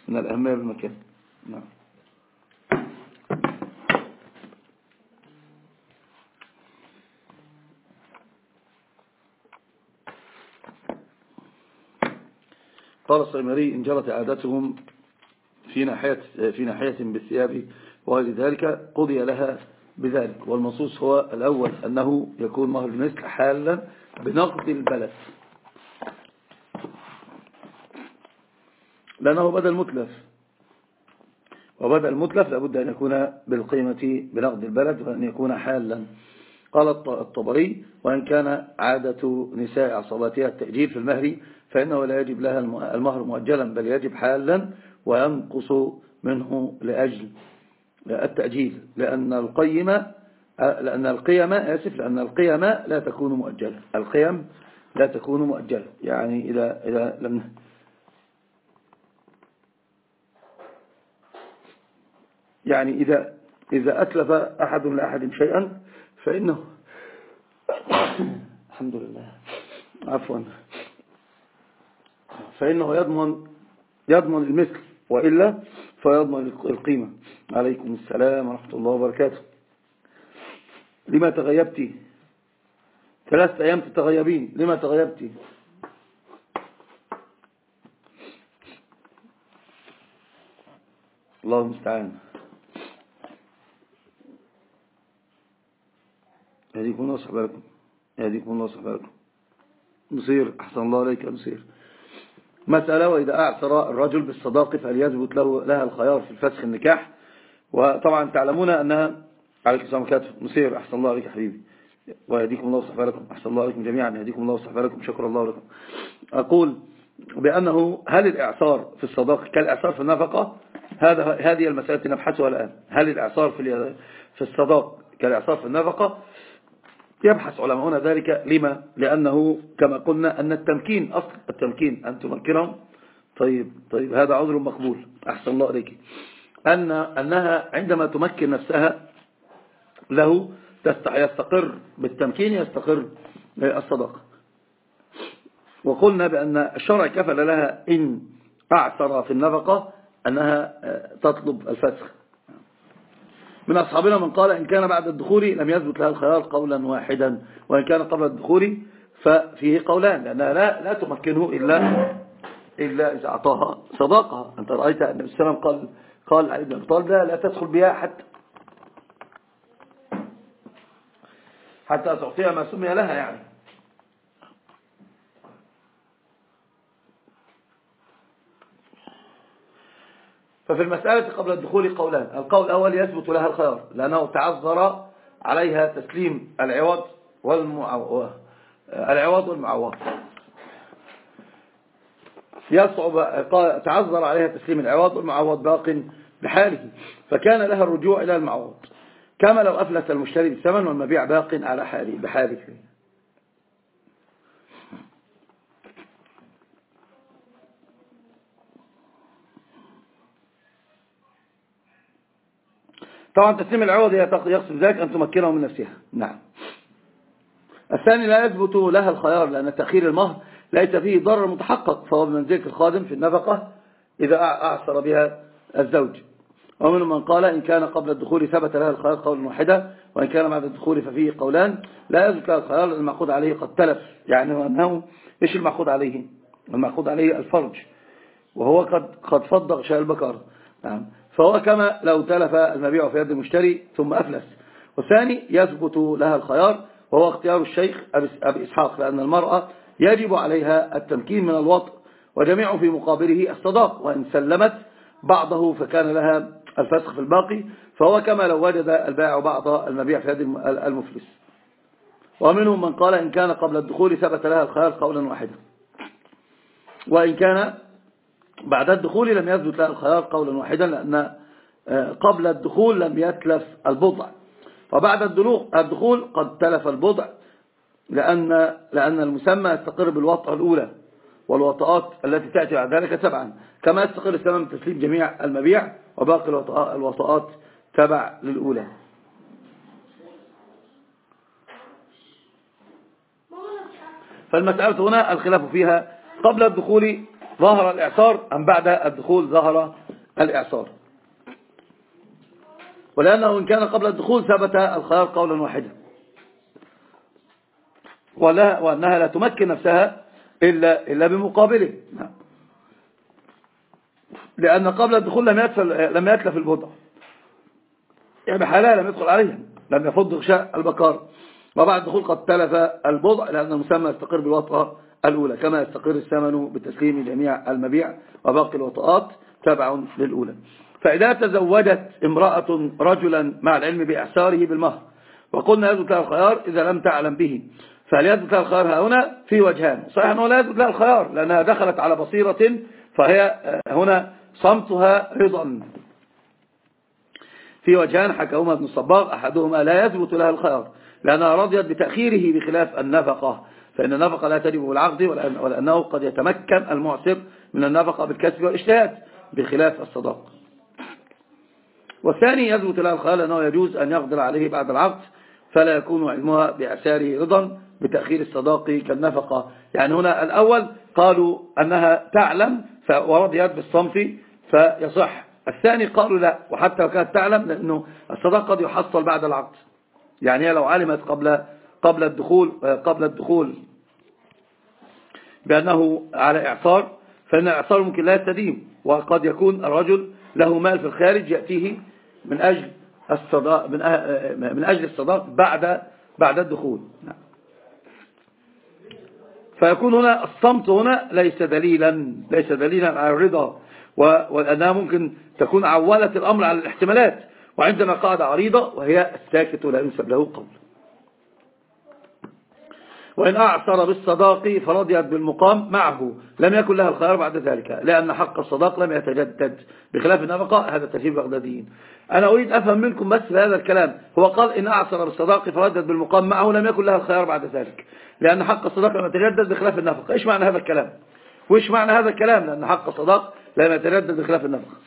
من الأهمية بالمكان. نعم. قال الصيمري إن جرت عادتهم في ناحية بالثياب وغير ذلك قضي لها بذلك. والمنصوص هو الأول أنه يكون مهر المثل حالا بنقد البلد، لأنه بدل متلف، وبدل المتلف لابد أن يكون بالقيمة بنقد البلد وأن يكون حالا. قال الطبري وإن كان عادة نساء عصباتها التأجيل في المهر فإنه لا يجب لها المهر مؤجلا، بل يجب حالا وينقص منه لأجل التأجيل، لأن القيم لا تكون مؤجلة. القيم لا تكون مؤجلة، يعني إذا أتلف أحد لأحد شيئا فإنه الحمد لله عفوا فإنه يضمن المثل، وإلا فيضمن القيمة. عليكم السلام ورحمة الله وبركاته. لما تغيبتي 3 أيام تتغيبين؟ لما تغيبتي؟ الله المستعان. يهديكم الله ويصلح بالكم. يهديكم الله ويصلح بالكم. نصير أحسن الله عليك يا نصير. مسألة: وإذا أعثر الرجل بالصداق فهل يثبت لها الخيار في الفسخ النكاح؟ وطبعا تعلمون أنها عليكم السلام عليكم نصير أحسن الله عليك يا حبيبي، ويهديكم الله ويصلح بالكم. أحسن الله عليكم جميعا، يهديكم الله ويصلح بالكم. شكر الله لكم. أقول بأنه هل الإعصار في الصداق كالإعصار في النفقة؟ هذه المسألة التي نبحثها الآن. هل الإعصار في الصداق كالإعصار في النفقة؟ يبحث علماؤنا ذلك. لما؟ لأنه كما قلنا أن التمكين أصل التمكين أن تمكنهم. طيب هذا عذر مقبول. أحسن الله عليك. أنها عندما تمكن نفسها له يستقر بالتمكين، يستقر الصداقة. وقلنا بأن الشرع كفل لها إن أعثر في النفقة أنها تطلب الفسخ. من أصحابنا من قال إن كان بعد الدخول لم يثبت لها الخيار قولا واحدا، وإن كان قبل الدخول ففيه قولان، لأنها لا تمكنه إلا إذا أعطاها صداقها. أنت رأيت أن النبي صلى الله عليه وسلم قال علي بن أبي طالب لا تدخل بها حتى تعطيها ما سمي لها يعني. ففي المسألة قبل الدخول قولان. القول الأول يثبت لها الخيار لأنه تعذر عليها تسليم العوض والمعوض. تعذر عليها تسليم العوض والمعوض باق بحاله، فكان لها الرجوع إلى المعوض، كما لو أفلس المشتري بالثمن والمبيع باق على بحاله. طبعا تسليم العوض يقصد ذلك أن تمكنه من نفسها. نعم. الثاني لا يثبت لها الخيار لأن تأخير المهر ليس فيه ضرر متحقق، فهو بمنزلة الخادم في النفقة إذا أعصر بها الزوج. ومن من قال إن كان قبل الدخول ثبت لها الخيار قولا واحدا، وإن كان بعد الدخول ففيه قولان. لا يثبت لها الخيار لأن المأخوذ عليه قد تلف، يعني أنه إيش المأخوذ عليه؟ المأخوذ عليه الفرج، وهو قد فض غشاء البكر. نعم. فهو كما لو تلف المبيع في يد المشتري ثم أفلس. والثاني يثبت لها الخيار وهو اختيار الشيخ أبي إسحاق، لأن المرأة يجب عليها التمكين من الوطء وجميع في مقابله الصداق، وإن سلمت بعضه فكان لها الفسخ في الباقي، فهو كما لو وجد البائع بعض المبيع في يد المفلس. ومنهم من قال إن كان قبل الدخول ثبت لها الخيار قولا واحدا، وإن كان بعد الدخول لم يثبت لها الخيار قولا واحدا، لأن قبل الدخول لم يتلف البضع، وبعد الدخول قد تلف البضع، لأن المسمى يستقر بالوطأة الأولى، والوطاءات التي تأتي بعد ذلك 7، كما يستقر الثمن بتسليم جميع المبيع، وباقي الوطاءات تبع للأولى. فالمسألة هنا الخلاف فيها قبل الدخول ظهر الإعصار أم بعد الدخول ظهر الإعصار. ولأنه إن كان قبل الدخول ثبت الخيار قولا واحدا، وأنها لا تمكن نفسها إلا بمقابله، لأن قبل الدخول لم يتلف البضع، يعني بحالها لم يدخل عليها، لم يفض غشاء البقار. وبعد الدخول قد تلف البضع، لأن المسمى يستقر بالوطأة الأولى، كما يستقر الثمن بتسليم جميع المبيع، وباقي الوطاءات تبع للأولى. فإذا تزوجت امرأة رجلا مع العلم بإعساره بالمهر، وقلنا يثبت لها الخيار إذا لم تعلم به، فهل يثبت لها الخيار هنا؟ في وجهان. صحيح أنه لا يثبت لها الخيار لأنها دخلت على بصيرة، فهي هنا صمتها رضا. في وجهان حكاهما ابن الصباغ، أحدهما لا يثبت لها الخيار لأنها رضيت بتأخيره بخلاف النفقة، فإن النفقة لا تجب بالعقد، ولأنه قد يتمكن المعسر من النفقة بالكسب والاجتهاد بخلاف الصداق. والثاني يثبت لها الخيار لأنه يجوز أن يقدر عليه بعد العقد، فلا يكون علمها بإعساره رضا بتأخير الصداق كالنفقة. يعني هنا الأول قالوا أنها تعلم ورضيت بالصمت فيصح، الثاني قالوا لا، وحتى لو كانت تعلم لأنه الصداق قد يحصل بعد العقد. يعني هي لو علمت قبل الدخول بأنه على إعصار، فإن الإعصار ممكن لا يستديم، وقد يكون الرجل له مال في الخارج يأتيه من أجل الصداق بعد الدخول. فيكون هنا الصمت هنا ليس دليلا على الرضا، وأنها ممكن تكون عولت الأمر على الاحتمالات، وعندنا قاعدة عريضة وهي الساكت لا ينسب له قول. وإن أعصر بالصداق فرضيت بالمقام معه لم يكن لها الخيار بعد ذلك، لأن حق الصداق لم يتجدد بخلاف النفقة. هذا تفسير بغداديين. أنا أريد أفهم منكم بس في هذا الكلام، هو قال إن أعصر بالصداق فرضيت بالمقام معه لم يكن لها الخيار بعد ذلك، لأن حق الصداق لم يتجدد بخلاف النفقة. إيش معنى هذا الكلام؟ وإيش معنى هذا الكلام لأن حق الصداق لم يتجدد بخلاف النفقة؟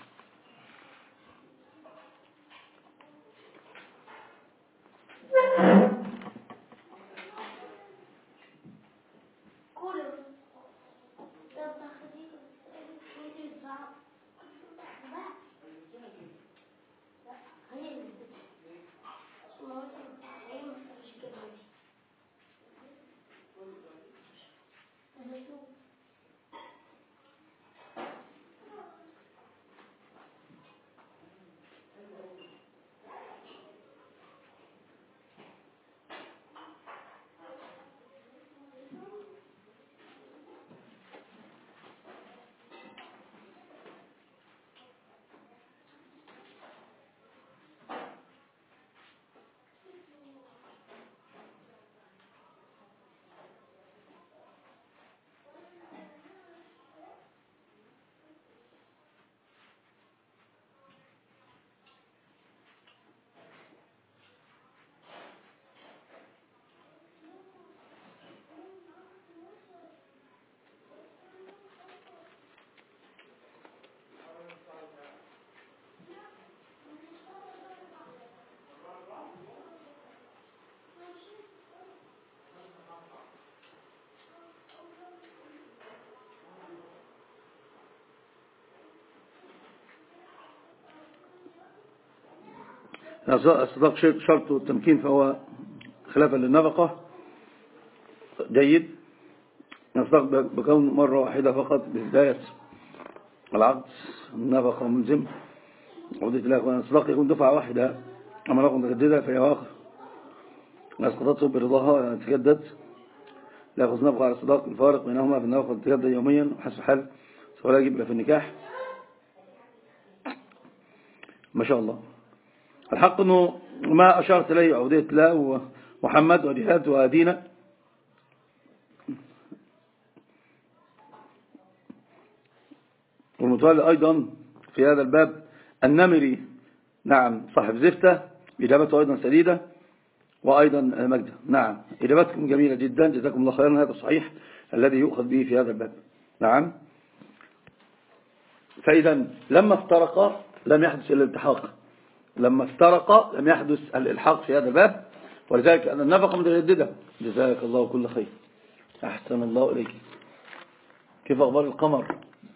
الصداق شرط التمكين فهو خلافا للنفقة جيد. الصداق بكون مرة واحدة فقط ببداية العقد، النفقة ملزم. عودت لها الصداق يكون دفعة واحدة، أما نقوم تجددها فهي واقع أسقطته برضاها تجدد، لا يأخذ نفقة على الصداق. الفارق بينهما في النفقة تجدد يوميا وحسب حال سواء يجب لا في النكاح. ما شاء الله. الحق أنه ما أشارت إليه عودية الله ومحمد وجهاد ودينا والمتولى أيضا في هذا الباب النمري، نعم صاحب زفتة، إجابته أيضا سديدة، وأيضا مجدة. نعم إجابتكم جميلة جدا، جزاكم الله خيرا. هذا صحيح الذي يؤخذ به في هذا الباب. نعم. فإذا لما افترق لم يحدث الالتحاق، لما افترق لم يحدث الالحاق في هذا الباب، ولذلك أن النفقة متجددة. جزاك الله كل خير. أحسن الله إليك. كيف أخبار القمر؟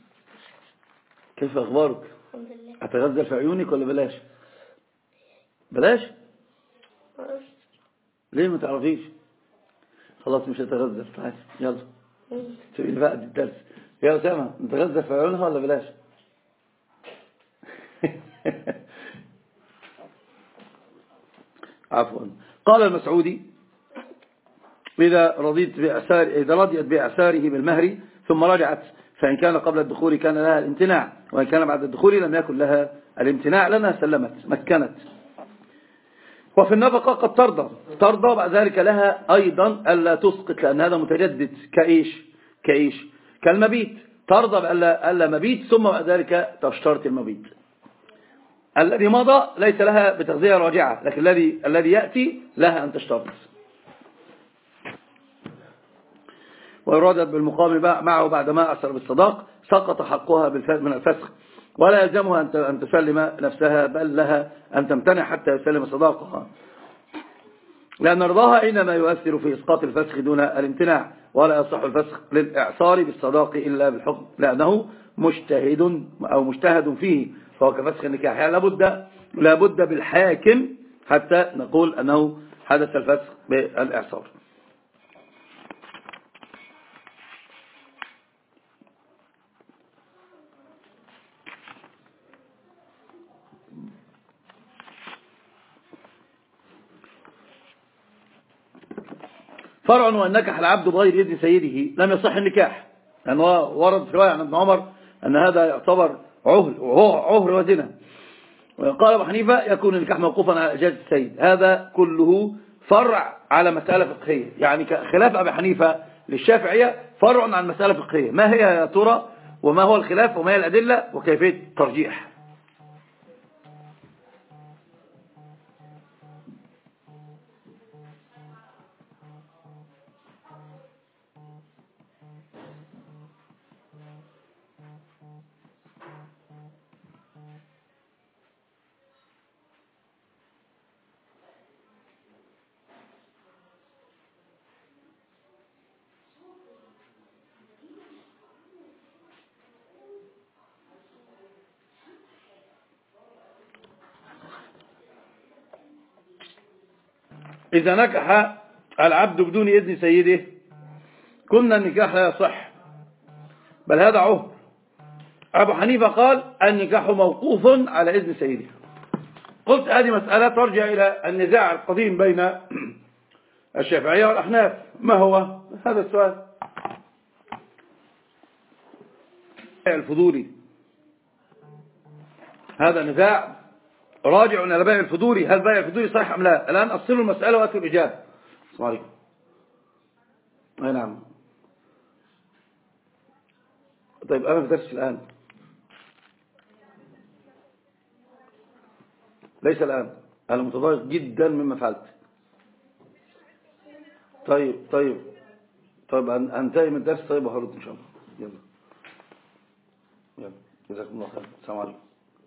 كيف أخبارك؟ الحمد لله. أتغزل في عيونك ولا بلاش؟ بلاش؟ ليه ما تعرفيش؟ خلاص مش هتغزل. تعال يلا تبقي بقى دي الدرس. يا أسامة نتغزل في عيونها ولا بلاش؟ عفوا. قال المسعودي إذا رضيت إذا رضيت بإعساره بالمهر ثم رجعت فإن كان قبل الدخول كان لها الامتناع وإن كان بعد الدخول لم يكن لها الامتناع لأنها سلمت مكنت. وفي النفقة قد ترضى وبعد ذلك لها أيضا ألا تسقط لأن هذا متجدد كإيش كالمبيت. ترضى بألا مبيت ثم بعد ذلك تشترط المبيت. الذي مضى ليس لها بتغذية راجعة لكن الذي يأتي لها أن تشترط. ويرادت بالمقام معه بعدما أسر بالصداق سقط حقها من الفسخ ولا يلزمها أن تسلم نفسها بل لها أن تمتنع حتى يسلم صداقها لأن رضاها إنما يؤثر في إسقاط الفسخ دون الامتناع ولا يصح الفسخ للإعصار بالصداق إلا بالحكم لأنه مجتهد فيه فهو كفسخ النكاح يعني لابد بالحاكم حتى نقول أنه حدث الفسخ بالإعصار. فرع وأن نكح العبد بغير إذن سيده لم يصح النكاح لأنه ورد في رواية عن ابن عمر أن هذا يعتبر عهر وزنا. قال أبو حنيفة يكون النكاح موقوفا على إجازة السيد. هذا كله فرع على مسألة فقهية يعني خلاف أبي حنيفة للشافعية فرع عن مسألة فقهية. ما هي يا ترى وما هو الخلاف وما هي الأدلة وكيفية الترجيح؟ إذا نكح العبد بدون إذن سيده قلنا النكاح لا يصح بل هذا عهر. أبو حنيفة قال النكاح موقوف على إذن سيده. قلت هذه مسألة ترجع إلى النزاع القديم بين الشافعية والأحناف. ما هو هذا السؤال؟ الفضولي هذا نزاع راجع إلى بيع الفضولي. هل بيع الفضولي صحيح أم لا؟ الآن أصلوا المسألة وأتوا الإجابة. السلام عليكم. أي نعم. طيب أنا في درس الآن ليس الآن. أنا متضايق جدا مما فعلت. طيب أنتهي من الدرس طيب وهرد إن شاء الله. يلا جزاكم الله خير. السلام عليكم.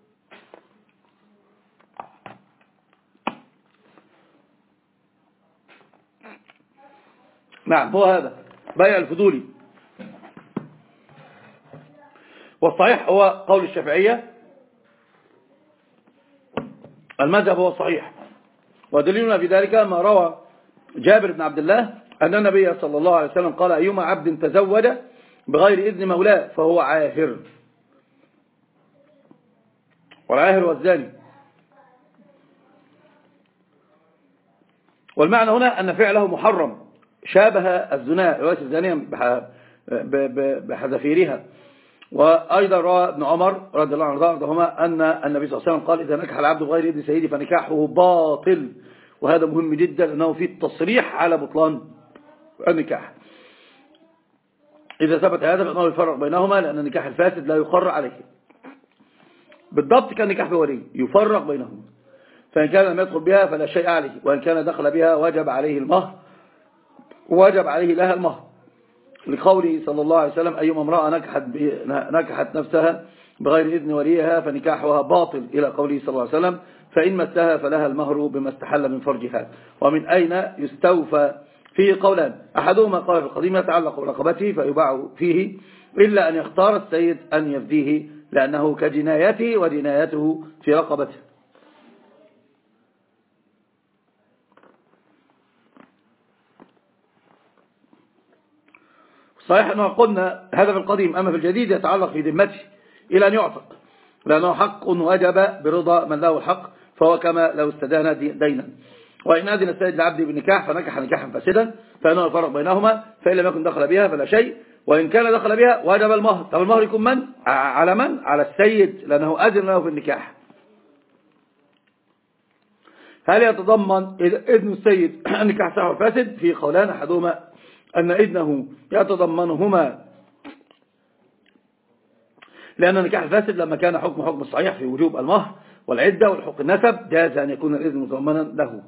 نعم هو هذا بيع الفضولي. والصحيح هو قول الشافعية المذهب هو الصحيح ودليلنا في ذلك ما روى جابر بن عبد الله أن النبي صلى الله عليه وسلم قال أيما عبد تزوج بغير إذن مولاه فهو عاهر. والعاهر والزاني. والمعنى هنا أن فعله محرم شابه الزنا رواية الزانية بحذافيرها. وأيضا روى ابن عمر رضي الله عنه وارضاهما أن النبي صلى الله عليه وسلم قال إذا نكح العبد بغير إذن سيده فنكاحه باطل. وهذا مهم جدا أنه فيه التصريح على بطلان النكاح. إذا ثبت هذا فإنه يفرق بينهما لأن النكاح الفاسد لا يقر عليه بالضبط كالنكاح بولي يفرق بينهما. فإن كان لم يدخل بها فلا شيء عليه وإن كان دخل بها وجب عليه المهر وجب عليه لها المهر لقوله صلى الله عليه وسلم أيما امرأة نكحت نفسها بغير إذن وليها فنكاحها باطل إلى قوله صلى الله عليه وسلم فإن مستها فلها المهر بما استحل من فرجها. ومن أين يستوفى فيه قولان أحدهما قال في القديم يتعلق برقبته فيباع فيه إلا أن يختار السيد أن يفديه لأنه كجنايته وجنايته في رقبته. صحيح أنه قلنا هذا في القديم، أما في الجديد يتعلق في ذمته إلى أن يعتق، لأنه حق وجب برضا من له الحق، فهو كما لو استدان دينا. وإن أذن السيد لعبده بالنكاح فنكح نكاحا فاسدا فإنه يفرق بينهما، فإن لم يكن دخل بها فلا شيء، وإن كان دخل بها وجب المهر. طب المهر يكون من؟ على من؟ على السيد، لأنه أذن له في النكاح. هل يتضمن إذن السيد النكاح صحيح وفاسد؟ في قولان، أحدهما أن إذنه يتضمنهما لأن النكاح الفاسد لما كان حكم الصحيح في وجوب المهر والعدة والحق النسب جاز أن يكون الإذن متضمنا له.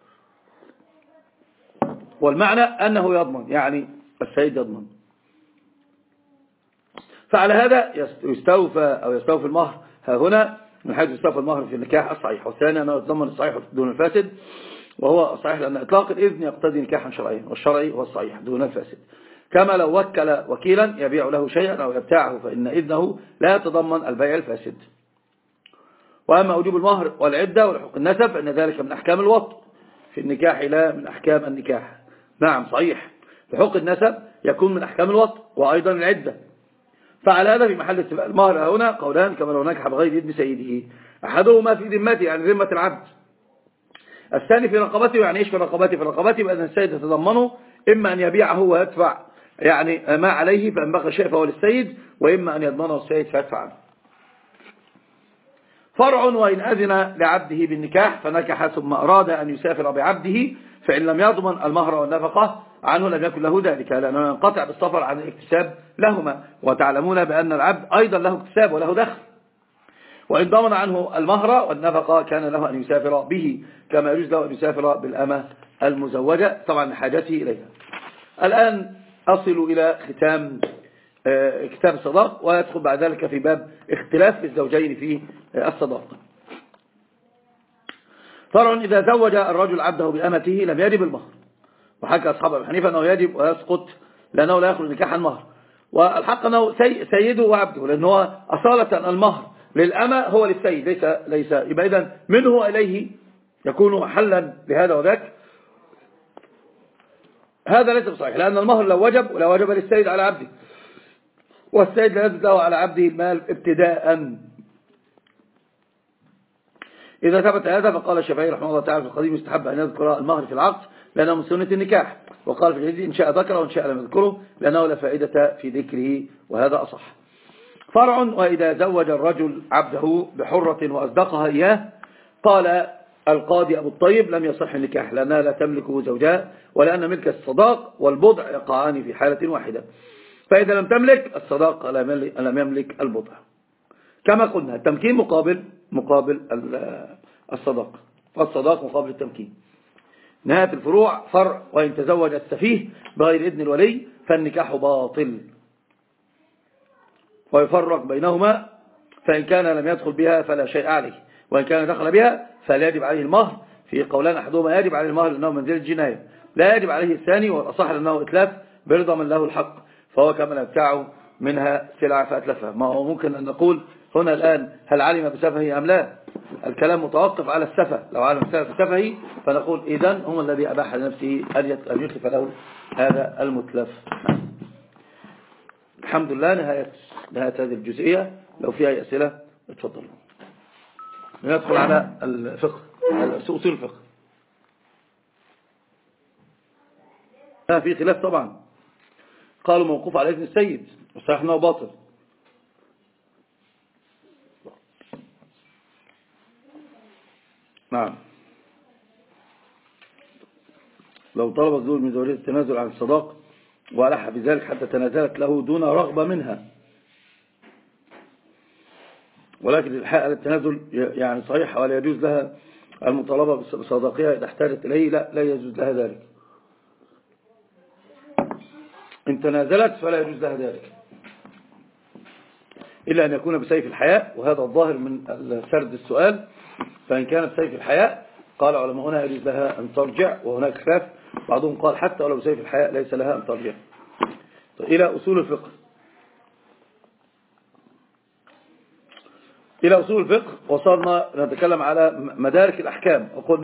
والمعنى أنه يضمن، يعني السيد يضمن. فعلى هذا يستوفى المهر ها هنا، من حيث يستوفى المهر في النكاح الصحيح. والثاني أنه يتضمن الصحيح دون الفاسد، وهو الصحيح لأن إطلاق الإذن يقتضي نكاحا شرعيا، والشرعي هو الصحيح دون الفاسد. كما لو وكل وكيلا يبيع له شيئا أو يبتاعه فإن إذنه لا يتضمن البيع الفاسد. وأما وجوب المهر والعدة والحق النسب فإن ذلك من أحكام الوطء في النكاح لا من أحكام النكاح. نعم صحيح، حقوق النسب يكون من أحكام الوطء وأيضا العدة. فعلى هذا في محل استفاء المهر هنا قولان، كما لو نكح بغير إذن سيده، أحدهما في ذمته يعني ذمة العبد، الثاني في رقبته. يعني إيش في رقبته؟ في رقبته بأن السيد يتضمنه إما أن يبيعه ويدفع يعني ما عليه فإن بقى شيء فهو للسيد، وإما أن يضمنه السيد فيدفع عنه. فرع: وإن أذن لعبده بالنكاح فنكح ثم أراد أن يسافر بعبده فإن لم يضمن المهر والنفقة عنه لم يكن له ذلك، لأنه ينقطع بالسفر عن الاكتساب لهما، وتعلمون بأن العبد أيضا له اكتساب وله دخل. وإن ضمن عنه المهر والنفقة كان له أن يسافر به، كما يجوز له أن يسافر بالأمة المزوجة طبعا لحاجته إليها. الآن أصل إلى ختام كتاب الصداق، ويدخل بعد ذلك في باب اختلاف الزوجين في الصداق. فرع: إذا زوج الرجل عبده بأمته لم يجب المهر، وحكى أصحاب أبي حنيفة أنه يجب ويسقط لأنه لا يخرج نكاح المهر. والحق أنه سيده وعبده، لأنه أصالة المهر للأمة هو للسيد ليس يبقى إذن منه إليه يكون محلا لهذا وذاك. هذا ليس بصحيح، لأن المهر لو وجب للسيد على عبده، والسيد لا يجب له على عبده المال ابتداء. إذا ثبت هذا فقال الشافعي رحمه الله تعالى في القديم يستحب أن يذكر المهر في العقد لأنه من سنة النكاح، وقال في الجديد إن شاء ذكره وإن شاء لم يذكره لأنه لا فائدة في ذكره، وهذا أصح. فرع: وإذا زوج الرجل عبده بحرة وأصدقها إياه قال القاضي أبو الطيب لم يصح النكاح لأنها لا تملك زوجها، ولأن ملك الصداق والبضع يقعان في حالة واحدة، فإذا لم تملك الصداق لم يملك البضع. كما قلنا التمكين مقابل الصداق، فالصداق مقابل التمكين. نهاية الفروع: فرع: وإن تزوج السفيه بغير إذن الولي فالنكاح باطل، ويفرق بينهما، فإن كان لم يدخل بها فلا شيء عليه، وإن كان دخل بها فلا يجب عليه المهر. في قولان، أحدهما يجب عليه المهر لأنه منزل الجناية، لا يجب عليه الثاني، والأصح لأنه إتلاف برضا من له الحق، فهو كما يبتاع منها سلعة فأتلفها. ما هو ممكن أن نقول هنا الآن هل علم بسفهه أم لا؟ الكلام متوقف على السفه، لو علم بسفهه فنقول إذن هم الذي أباح لنفسه أن يتلف له هذا المتلف. الحمد لله. نهاية هذه الجزئية، لو فيها أسئلة اتفضلوا. ندخل على الفقه، على أصول الفقه. في خلاف طبعا، قالوا موقوف على إذن السيد وصحيح أنه باطل. نعم، لو طلب الزوج من زوجته التنازل عن الصداق وألح بذلك حتى تنازلت له دون رغبة منها، ولكن الحق التنازل يعني صحيح ولا يجوز لها المطالبة بصداقها إذا احتاجت إليه، لا يجوز لها ذلك. إن تنازلت فلا يجوز لها ذلك إلا أن يكون بسيف الحياء، وهذا الظاهر من سرد السؤال. فإن كان بسيف الحياء قال علماؤنا يجوز لها أن ترجع، وهناك خلاف، بعضهم قال حتى ولو بسيف الحياء ليس لها أن ترجع. إلى أصول الفقه. إلى أصول الفقه، وصلنا نتكلم على مدارك الأحكام.